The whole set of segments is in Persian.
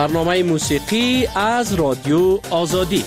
برنامه موسیقی از رادیو آزادی.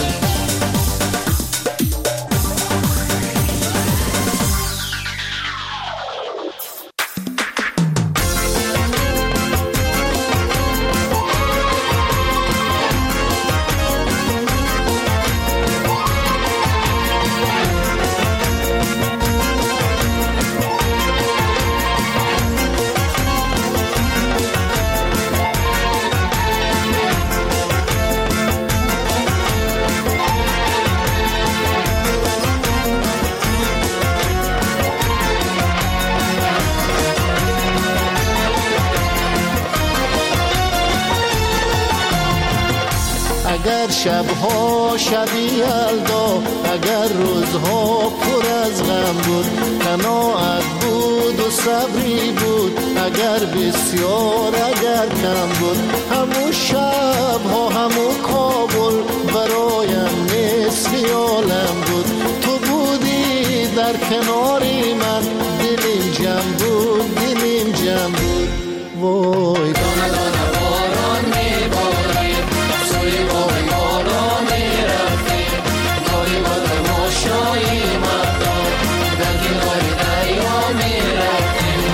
اگر شبها شبی یلدا، اگر روزها پر از غم بود، قناعت بود و صبری بود، اگر بسیار اگر کم بود، همون شبها همون کابل برایم مثل عالم بود. تو بودی در کناری من، دلیم جمع بود، دلیم جمع بود. وای دانه دانه باران میبارید، سوی باغ بالا میرفتیم، گاهی با تماشای مردم در کنار دریا میرفتیم.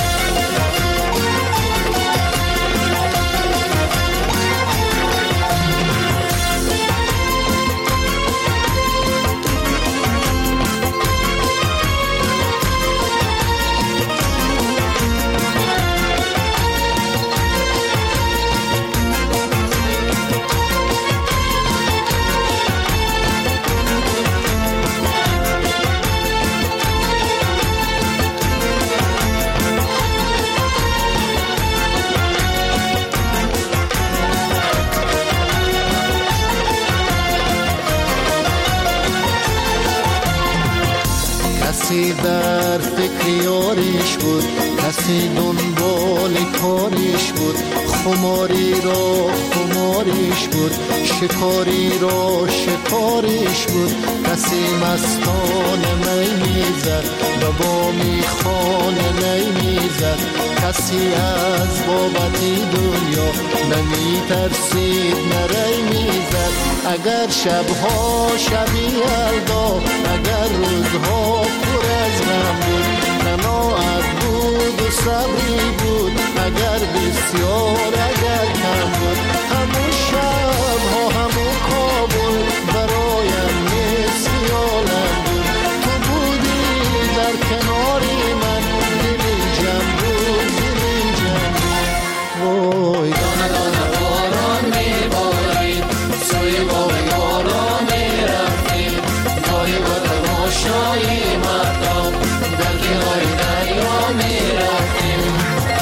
کسی در فکر یاریش بود، کسی دنبال کاریش بود، خماری را خماریش بود، شکاری را شکاریش بود. کسی مستانه می میزد و با میخانه نی میزد، کسی از بابتی دنیا نمی ترسید نری میزد. اگر شبها شبی یلدا، اگر روزها پر از غم بود، قناعت بود و صبری بود، اگر بسیار اگر کم بود، همون شبها همون کابل برایم مثل عالم بود. تو بودی در کناری من، دلیم جمع بود، دلیم جمع بود. وای دانه دانه باران میبارید، سوی باغ بالا میرفتیم، گاهی با تماشای مردم در کنار دریا میرفتیم.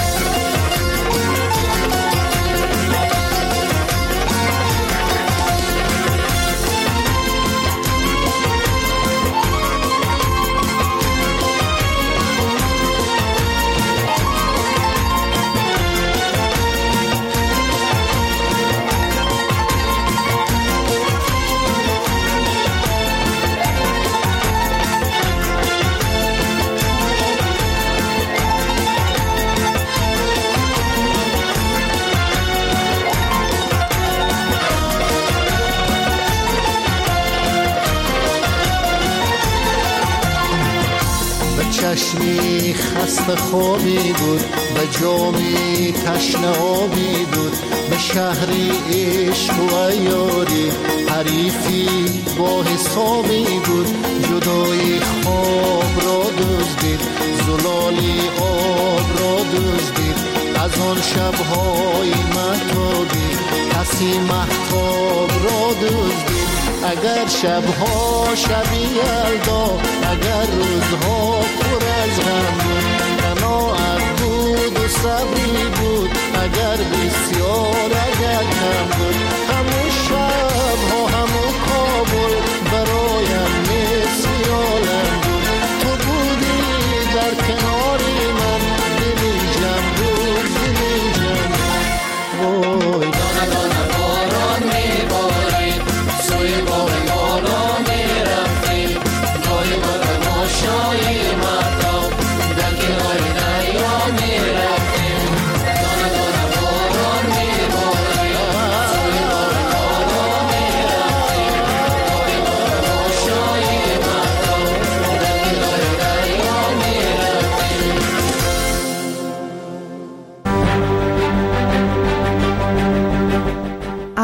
چشمی خسته خوابی بود، به جامی تشنه آبی بود، به شهری عشق و عیاری حریفی با حسابی بود. جدای خواب را دزدید، زلالی آب را دزدید، از آن شبهای مهتابی کسی مهتاب را دزدید. اگر شبها شبی یلدا، اگر روزها پر از غم بود، قناعت بود و صبری بود، اگر بسیار اگر کم بود، همون شبها همون کابل برایم مثل عالم بود. تو بودی در کناری من، دلیم جمع بود، دلیم جمع بود. وای دانه دانه باران میبارید، سوی باغ بالا میرفتیم، گاهی با تماشای مردم در کنار دریا میرفتیم. دانه دانه باران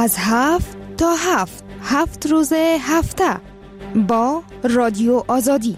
از 7 تا 7 روز هفته با رادیو آزادی.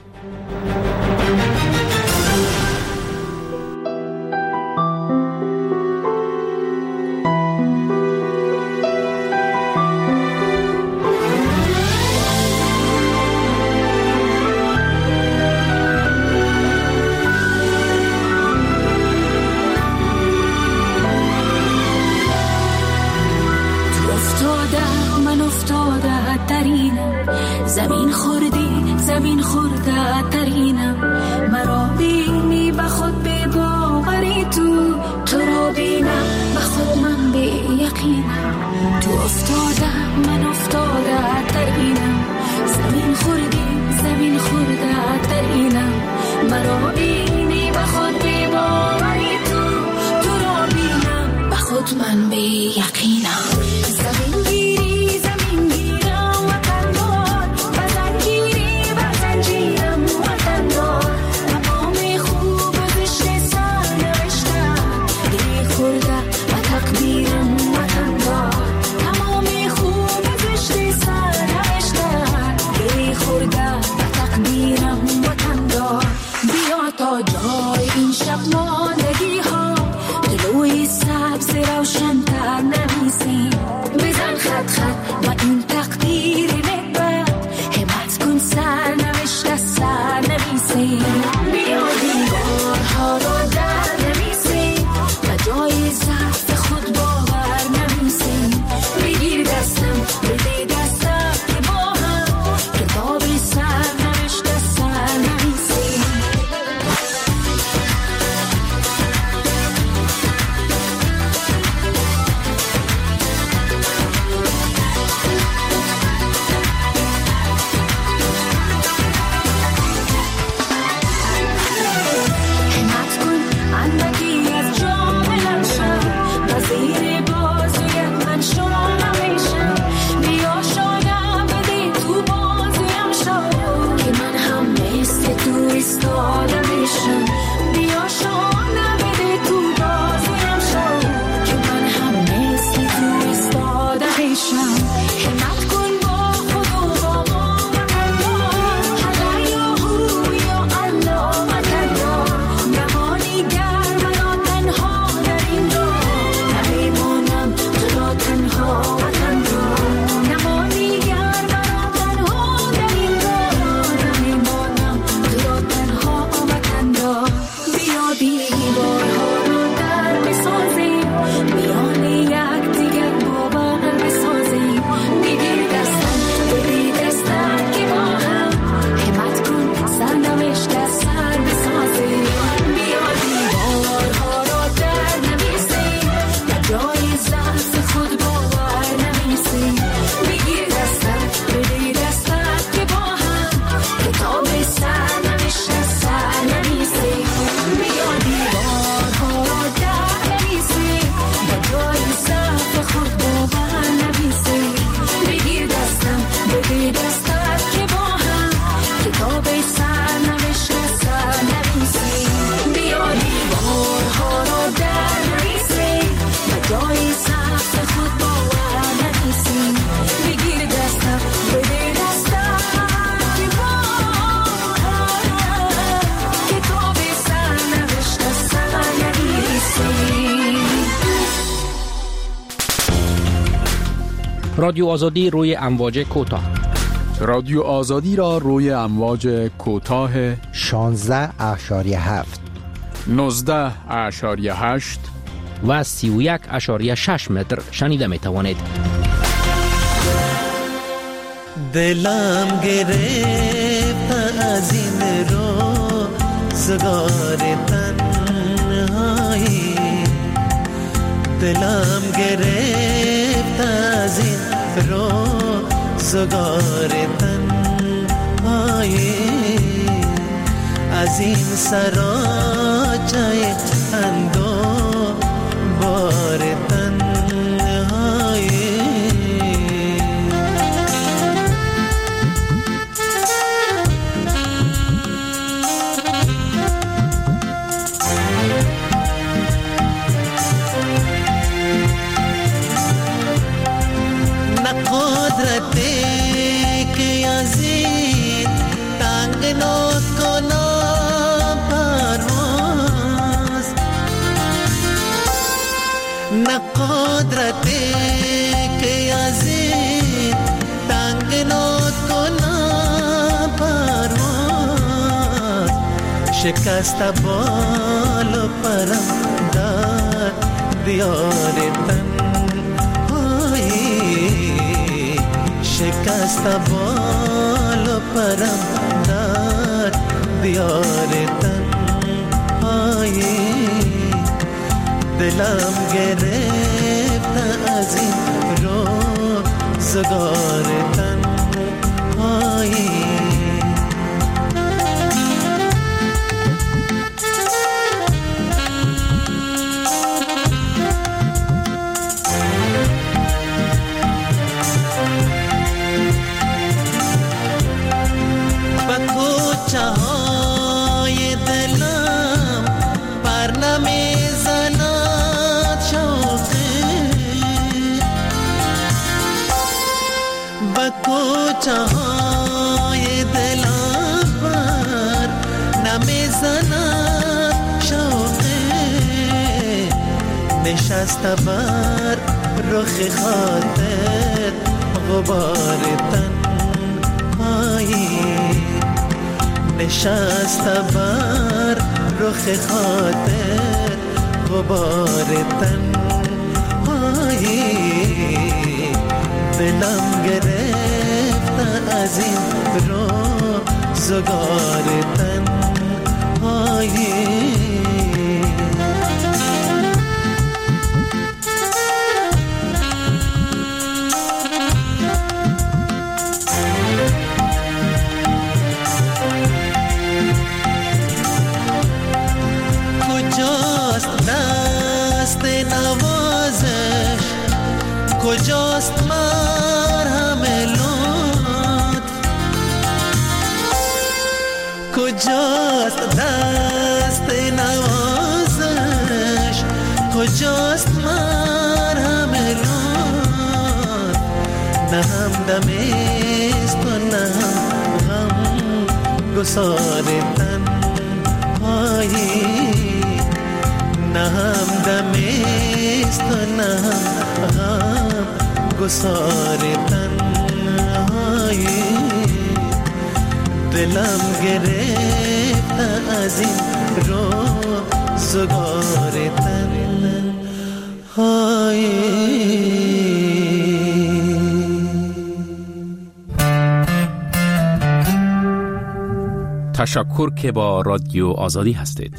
زمین خورده ترینم، مرا بینی به خود به باوری، تو را بینم به خود من به یقینم. تو افتاده من افتاده ترینم، زمین خورده ترینم، مرا بینی به خود به باوری، تو را بینم به خود من به یقینم. زمین گیری زمین گیرم وطن دار، وطن گیری وطن جیرم وطن دار، تمام خوب و زشت سر نوشتم، دلی خورده و تقدیرم وطن دار، تمام خوب و زشت سر نوشتم، دلی خورده و تقدیرم وطن دار. بیا تا جای این شب ماندگی ها، دلوی سبز روشن تر نویسیم، بزن خط خط و این تقدیر نکبت، همت کن سر نوشته سر نویسیم، بیا دیوارها را در نویسیم و جای ضعف خود باور نویسیم، بگیر دستم بده دستم که با هم کتاب سر نوشته سر نویسیم. رادیو آزادی روی امواج کوتاه. رادیو آزادی را روی امواج کوتاه 16.7 19.8 و 31.6 متر شنیده می توانید. دلم گرفت از این روزگار تنهایی، دلم گرفت از این روزگار تنهایی، از این سراچه اندو بار تنهایی. تنگنا کنم پرواز نه قدرتی که از این تنگنا کنم پرواز شکست بال و پرم در دیار تنهایی شکست بال و پرم در دیار تنهایی دلم گرفت از این روزگار تنهایی های دلم پر نمیزند شوقی به کوچه های دلم پر نمیزند شوقی نشسته بر رخ خاطر غبار تنهایی نشسته بر رخ خاطر غبار تنهایی دلم گرفت از این روزگار تنهایی دست نوازش کجاست مرهم لطف کجاست دست نوازش کجاست مرهم لطف نه همدمیست و نه هم گسار تنهایی نه همدمیست و نه هم گسار تنهایی دلم گرفت از این روزگار تنهایی. تشکر که با رادیو آزادی هستید.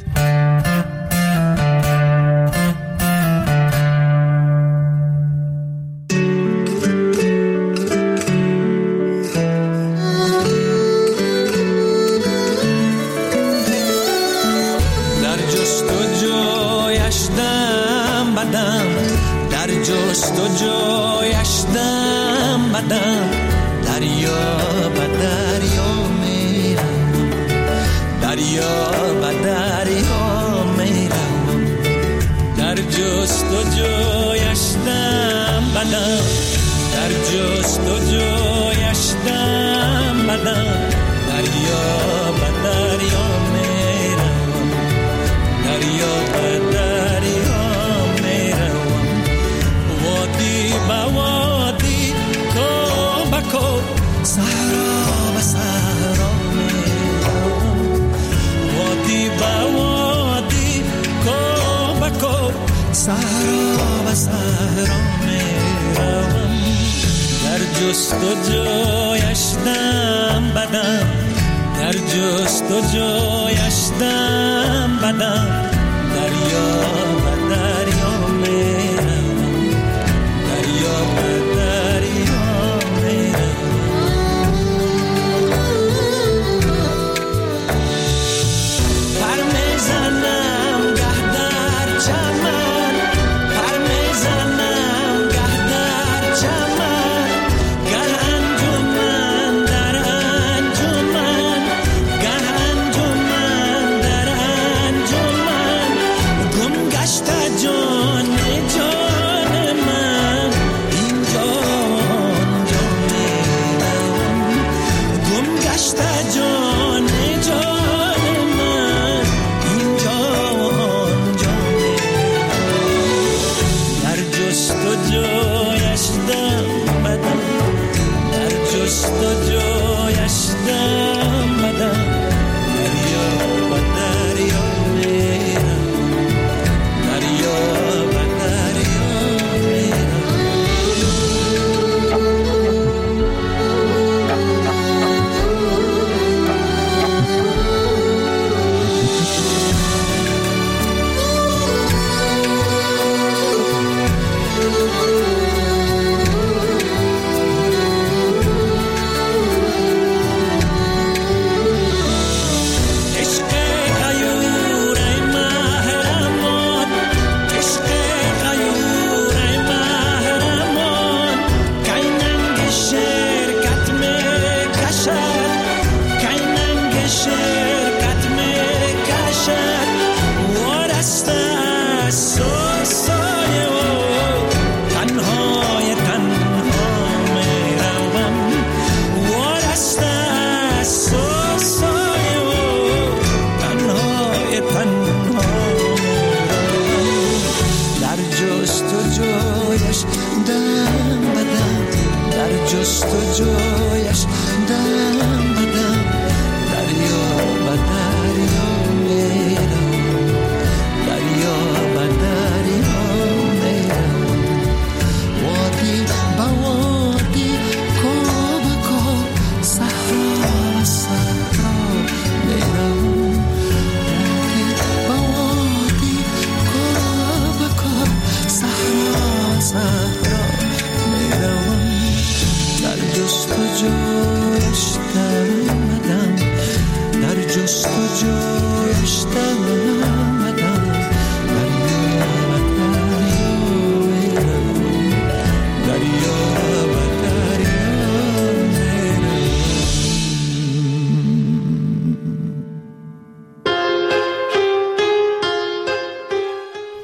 جان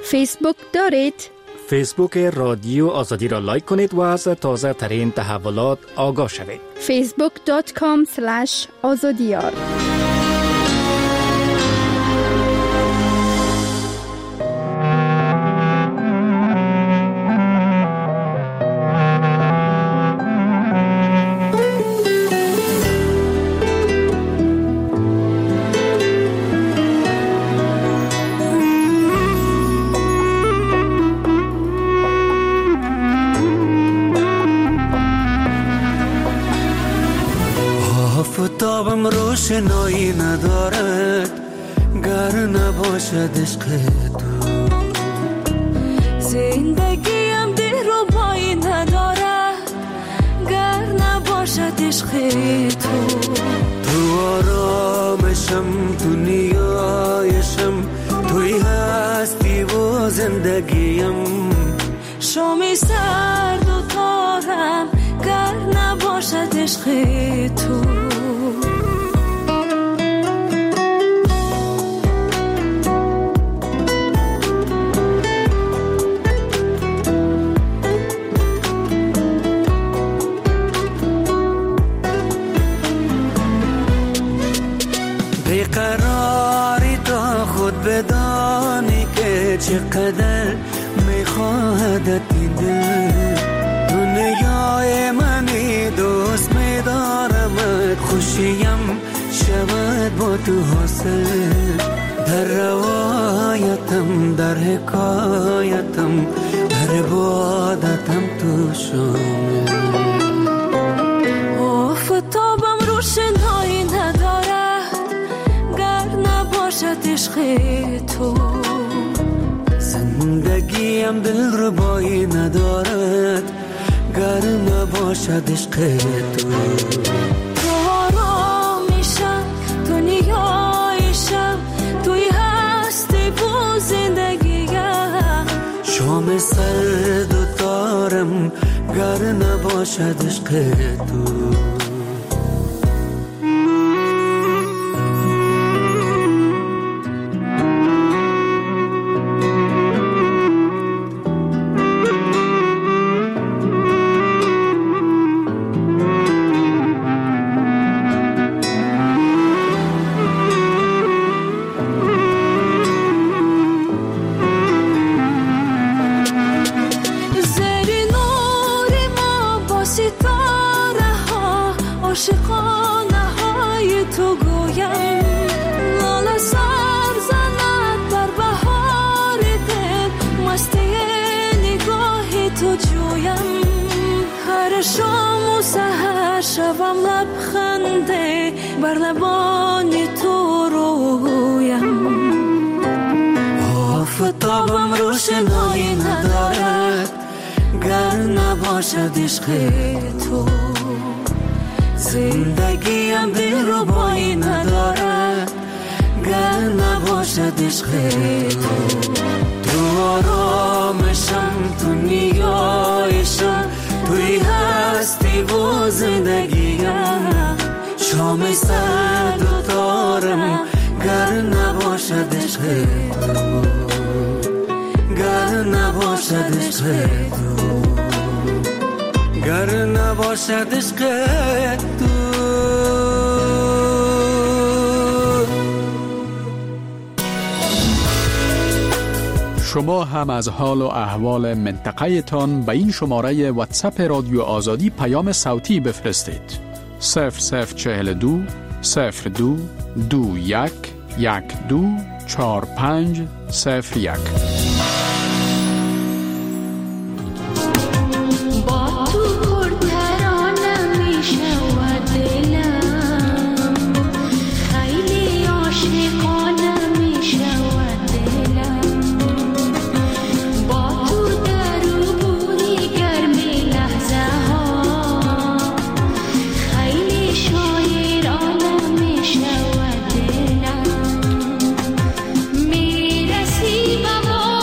فیسبوک دارید؟ فیسبوک رادیو آزادی را لایک کنید و از تازه ترین تحولات آگاه شوید. facebook.com/azadiyar آفتابم روشنایی ندارد گر نباشد عشق تو. زندگیم دلربایی ندارد گر نباشد عشق تو. تو آرامشم، تو نیایشم، توی هستی و زندگیم. شامی سرد و تارم گر نباشد عشق تو. بیقراری تا خود بدانی که چقدر میخواهدت این دل. دنیای منی دوست میدارمت، خوشیم شود با تو حاصل. در روایتم، در حکایتم، در عبادتم تو شامل. آفتابم روشنایی ندارد گر نباشد عشق تو. زندگیم دلربایی ندارد گر نباشد عشق تو. تو آرامیشم، تو نیایشم، توی هستی و زندگیم. شام سرد و تارم گر نباشد عشق تو. عاشقانه های تو گویم، لاله سر زند بر بهار دل، مستی نگاه تو جویم. هر شام و سحر شوم لبخنده بر لبان تو رویم. آفتابم روشنایی ندارد گر نباشد عشق تو. زندگیم دلربایی ندارد گر نباشد عشق تو. تو آرامشم، تو نیایشم، توی هستی و زندگیم. شام سرد و تارم گر نباشد عشق تو. گر نباشد عشق تو. گر نباشد عشق تو. شما هم از حال و احوال منطقه تان به این شماره واتساپ رادیو آزادی پیام صوتی بفرستید. 0042 02 21 12 45 01. میرسی بابا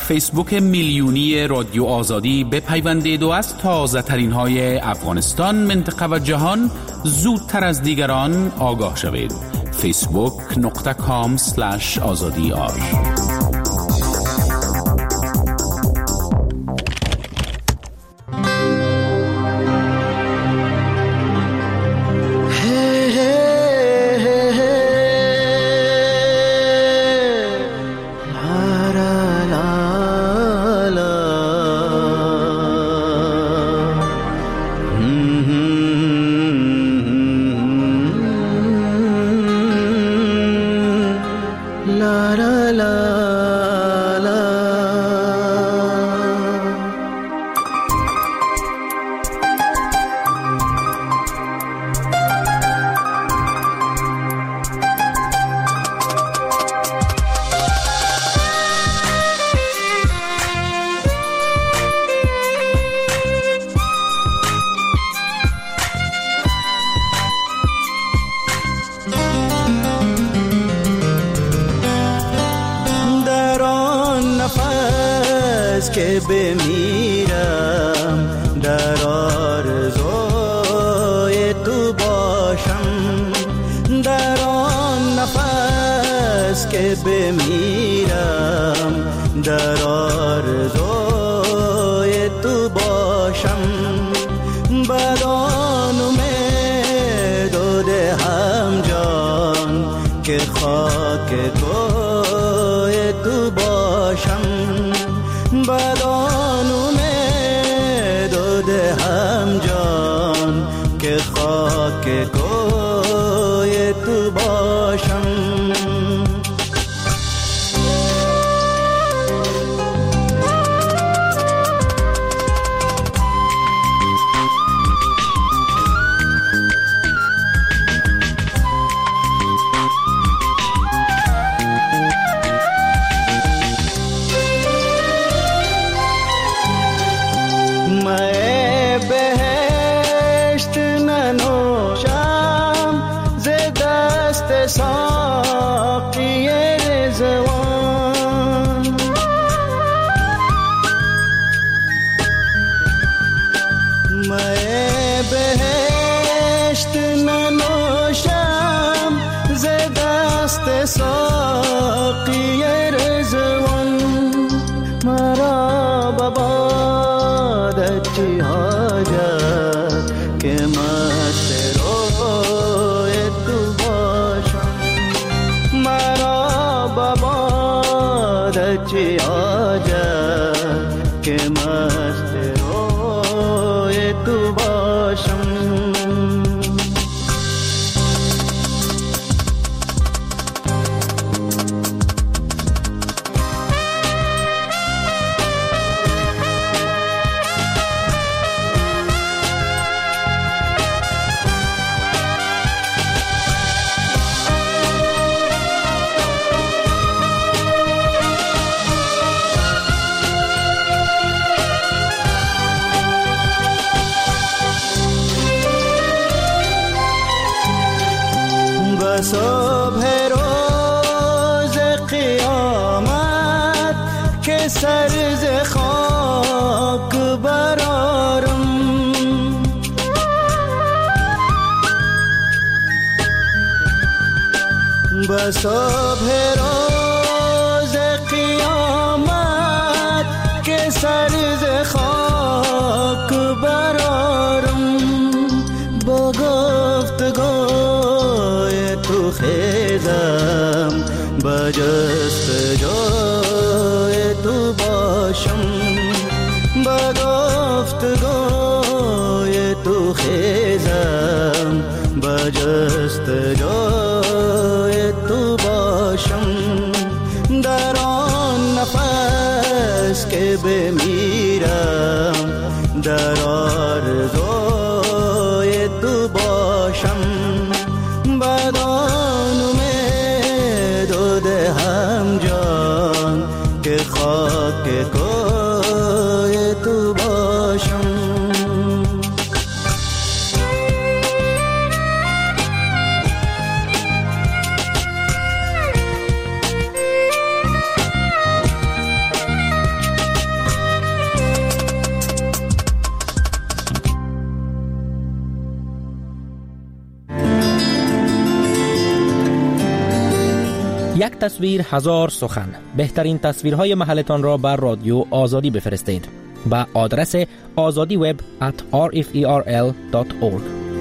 فیسبوک میلیونی رادیو آزادی بپیوندید و از تازه ترین های افغانستان، منطقه و جهان زودتر از دیگران آگاه شوید. facebook.com/azadi.ar که بمیرم در آرزوی تو باشم، در آن نفس که بمیرم در آرزوی تو باشم، بدان امید و دهم جان که خاک کوی تو باشم، بدان امید و دهم جان که خاک کوی تو باشم. ساقی رضوان میں بہشت ننوشم ز دست ساقی رضوان، مرا ببادت چی حاجت که مست روی تو باشم، مرا ببادت چی حاجت که مست روی تو باشم. صبح روز قیامت که سر ز خاک برارم، به صبح روز قیامت که سر ز خاک برارم، با گفتگوی تو خیزم با جستجوی تو باشم، با گفتگوی تو خیزم با جستجوی تو باشم، در آن نفس که بمیرم در آرزوی تو باشم، بدان امید و دهم جان که خاک کوی تو باشم. یک تصویر هزار سخن. بهترین تصویرهای محلتان را بر رادیو آزادی بفرستید به آدرس azadiweb@rferl.org.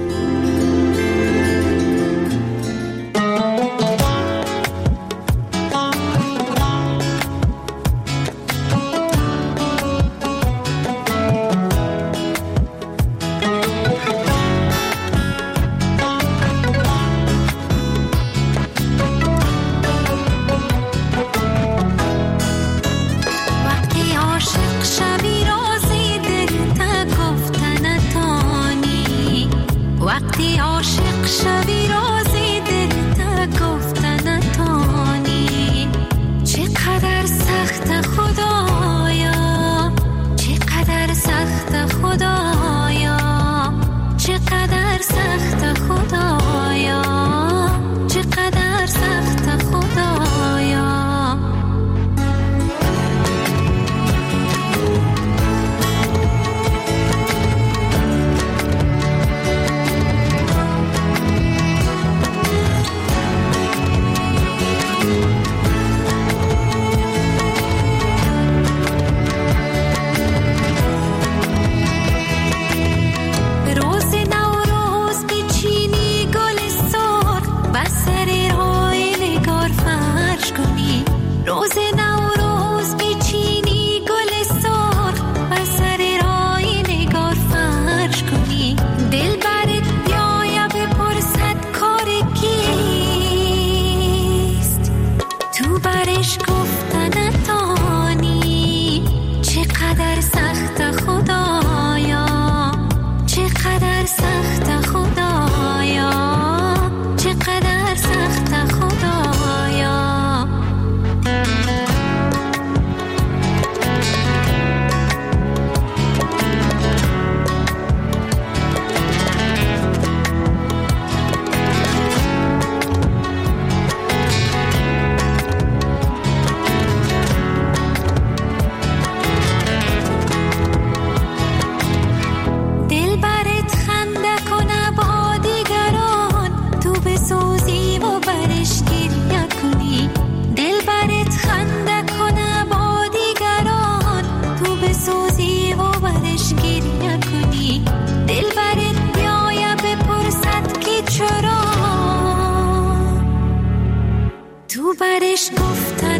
برش گفتن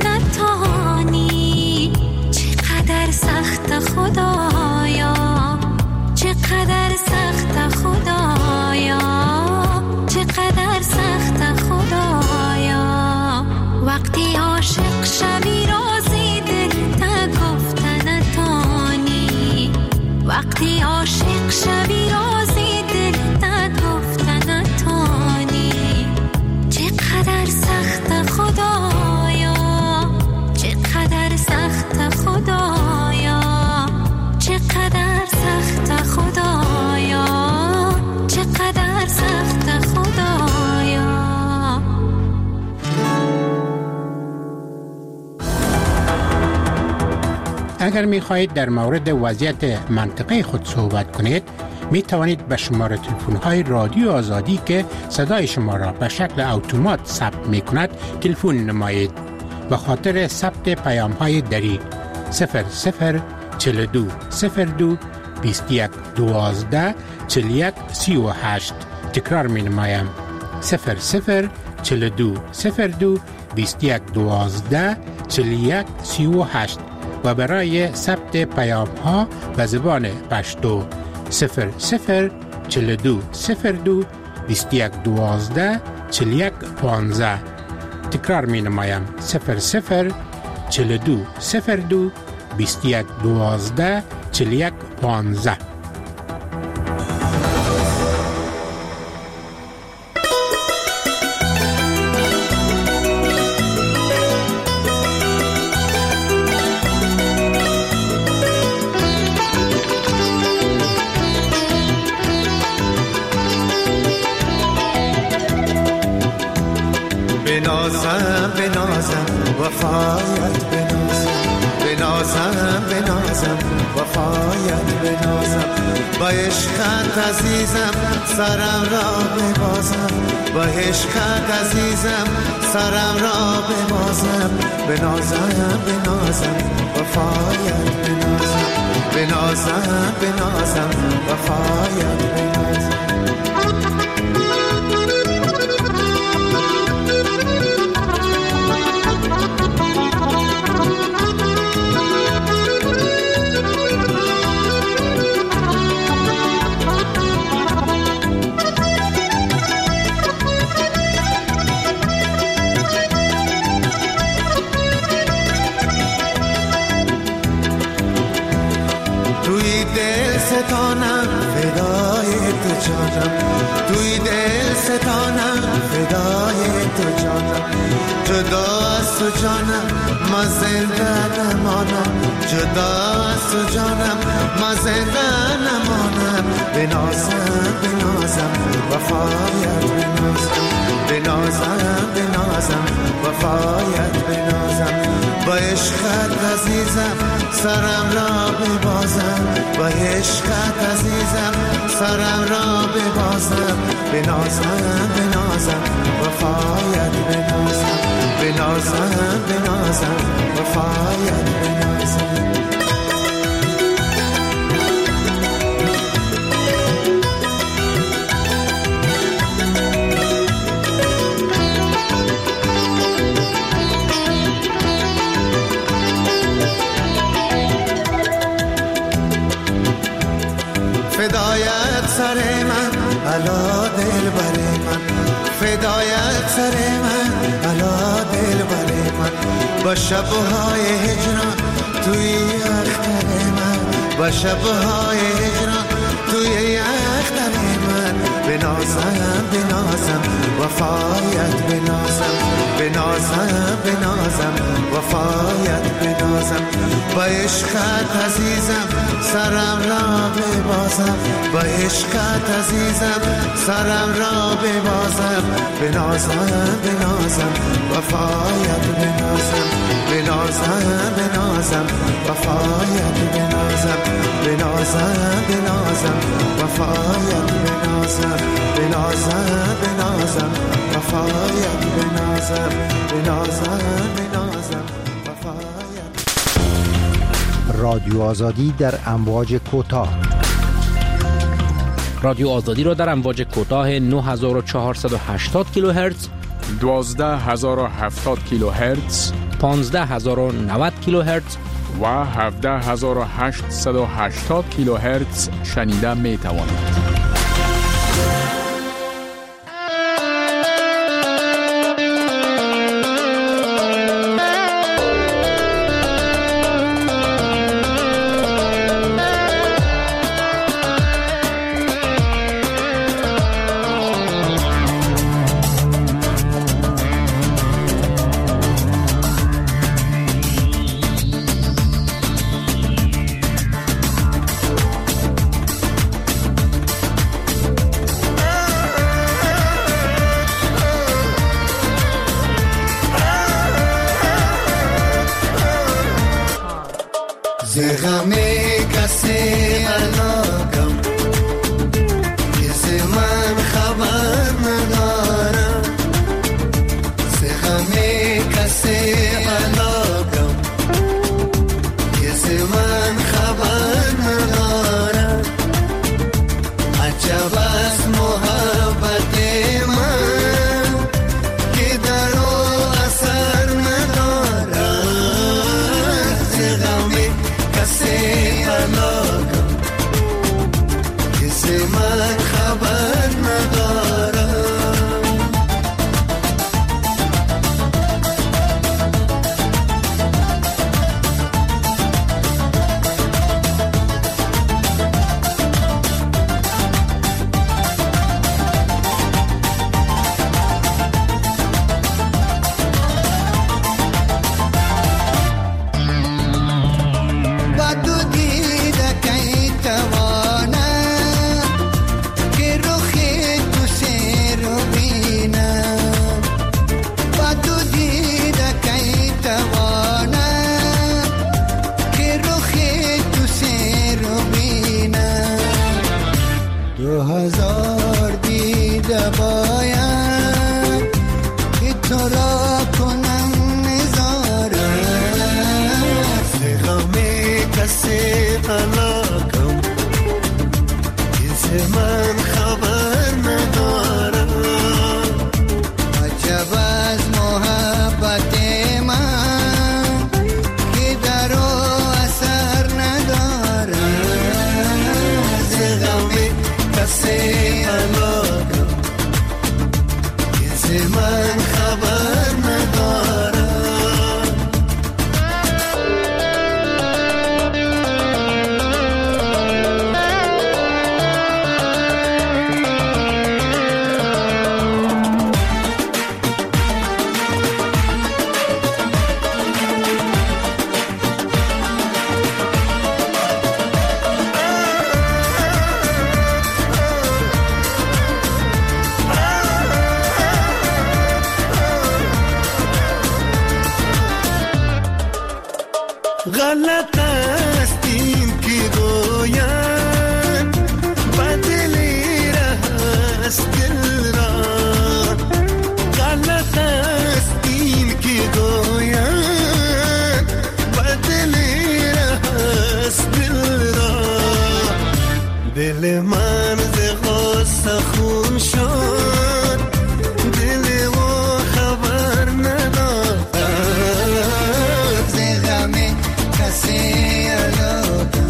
تانی چقدر سخت خدایا، چقدر سخت خدایا، چقدر سخت خدایا. وقتی عاشق شوی رازی دل تا گفتن تانی، وقتی عاشق شوی رازی دل تا گفتن تانی. چقدر سخت خدایا، چقدر سخت خدایا، چقدر سخت خدایا، چقدر سخت خدایا. اگر می خواهید در مورد وضعیت منطقه خود صحبت کنید، می توانید به شماره تلفن های رادیو آزادی که صدای شما را به شکل اتومات ثبت می کند تلفن نمایید. به خاطر ثبت پیام های دری 0042 02 21 12 41 38. تکرار می نمایم 0042 02 21 12 41 38 و برای ثبت پیام ها به زبان پشتو 0042 02 21 12 41 15. تکرار می نمایم 0042 02 21 12 41 15. بنازم بنازم وفایت بنازم، بنازم بنازم وفایت بنازم. با عشقت عزیزم سرم را ببازم، با عشقت عزیزم سرم را ببازم بنازم بنازم وفایت بنازم بنازم بنازم وفایت بنازم ستانم فدای تو جانم توی دل ستانم فدای تو جانم جدا از تو جانم ما زنده نمانم جدا از تو جانم ما زنده نمانم بنازم بنازم وفایت بنازم بنازم بنازم وفایت بنازم با عشقت عزیزم سرم را ببازم با عشقت عزیزم سرم را ببازم بنازم بنازم وفایت بنازم بنازم بنازم وفایت بنازم فدایت سر من علا دل بر من فدایت سر من علا دل بر من با شبهای هجران توی اختر من با شبهای هجران توی اختر من بنازم بنازم وفایت بنازم بنازم بنازم وفایت بنازم با عشقت عزیزم سرم را ببازم با عشقت عزیزم سرم را ببازم بنازم بنازم وفایت بنازم بنازم بنازم وفایت بنازم بنازم بنازم وفایت بنازم بنازم بنازم وفایت بنازم بنازم بنازم وفایت. رادیو آزادی در امواج کوتاه. رادیو آزادی را در امواج کوتاه 9480 کیلوهرتز، 12070 کیلوهرتز، 15090 کیلوهرتز و 17880 کیلوهرتز شنیده می توانید. زغمی کسی علاقم کسی من خبر ندارم زغمی کسی علاقم کسی من خبر ندارم عجب از محبت من که در او اثر ندارم زغمی کسی علاقم کسی من خبر ندارم دو هزار دیده باید دل من خبر نداره. غلط است این که گویم بدلی است دل را. غلط است این که گویم بدلی است دل را. دل من ز غصه خون شد، دل و خبر ندارد. ز غم کسی الادم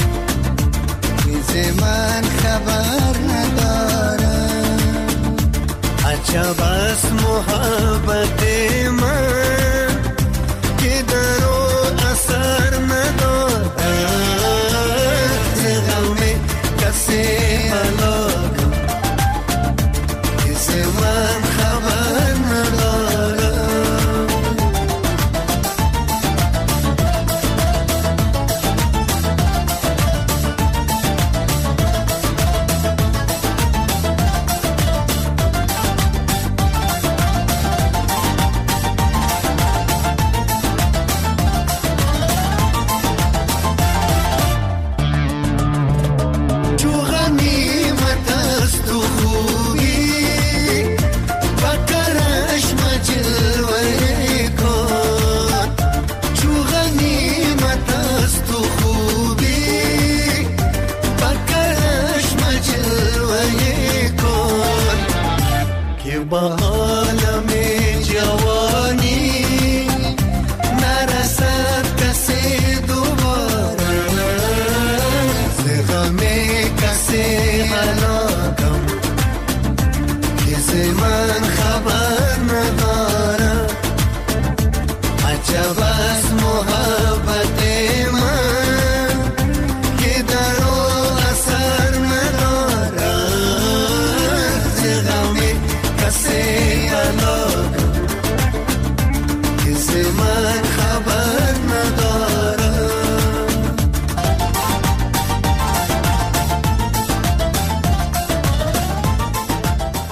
که من خبر ندارم. عجب است محبت من که در او اثر ندارد. ز غم کسی الادم که من خبر ندارم. با عالم جوانی نرسد کسی دوباره. ز غم کسی هلاکم که ز من